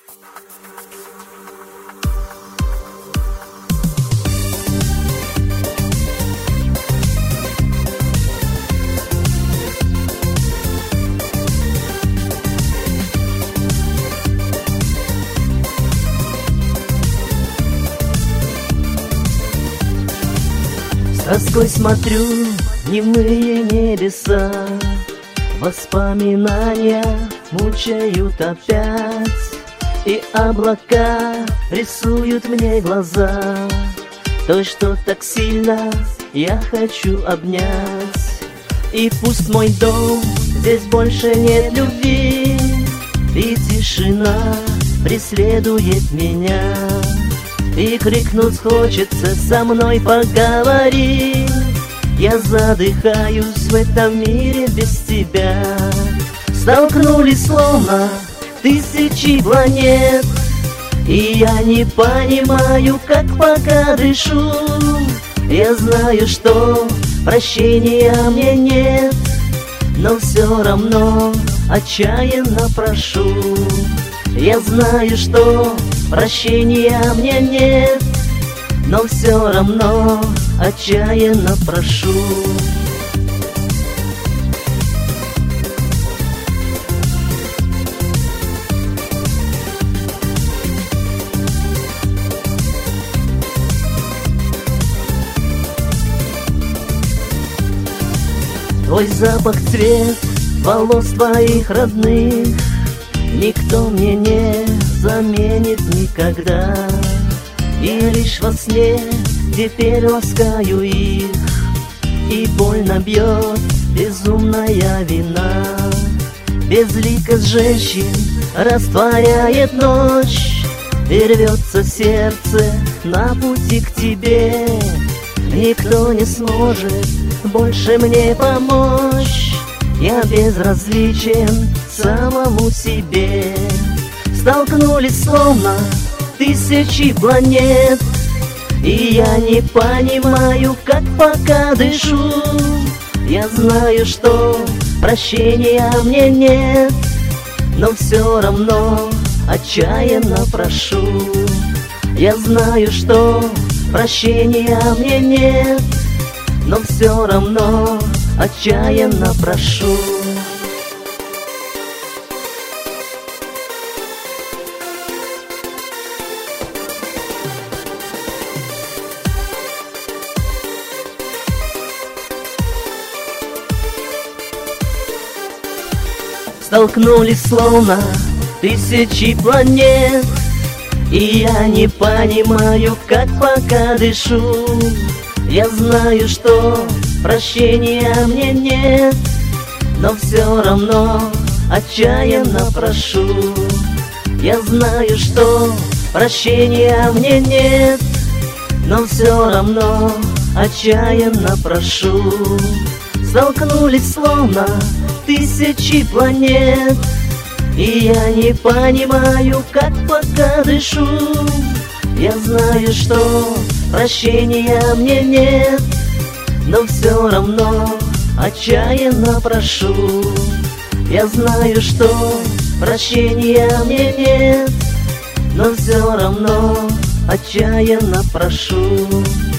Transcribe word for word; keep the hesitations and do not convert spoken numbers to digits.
С тоской смотрю в дневные небеса, воспоминания мучают опять, и облака рисуют мне глаза той, что так сильно я хочу обнять. И пусть мой дом, здесь больше нет любви, и тишина преследует меня, и крикнуть хочется: со мной поговори. Я задыхаюсь в этом мире без тебя. Столкнулись словно тысячи планет, и я не понимаю, как пока дышу. Я знаю, что прощения мне нет, но все равно отчаянно прошу. Я знаю, что прощения мне нет, но все равно отчаянно прошу. Твой запах, цвет волос твоих родных никто мне не заменит никогда. И лишь во сне теперь ласкаю их, и больно бьет безумная вина. Безликость женщин растворяет ночь, и рвется сердце на пути к тебе. Никто не сможет больше мне помочь, я безразличен самому себе. Столкнулись словно тысячи планет, и я не понимаю, как пока дышу. Я знаю, что прощения мне нет, но все равно отчаянно прошу. Я знаю, что прощения мне нет, но все равно отчаянно прошу. Столкнулись словно тысячи планет, и я не понимаю, как пока дышу. Я знаю, что прощения мне нет, но все равно отчаянно прошу. Я знаю, что прощения мне нет, но все равно отчаянно прошу. Столкнулись словно тысячи планет, и я не понимаю, как пока дышу. Я знаю, что прощения мне нет, но все равно отчаянно прошу. Я знаю, что прощения мне нет, но все равно отчаянно прошу.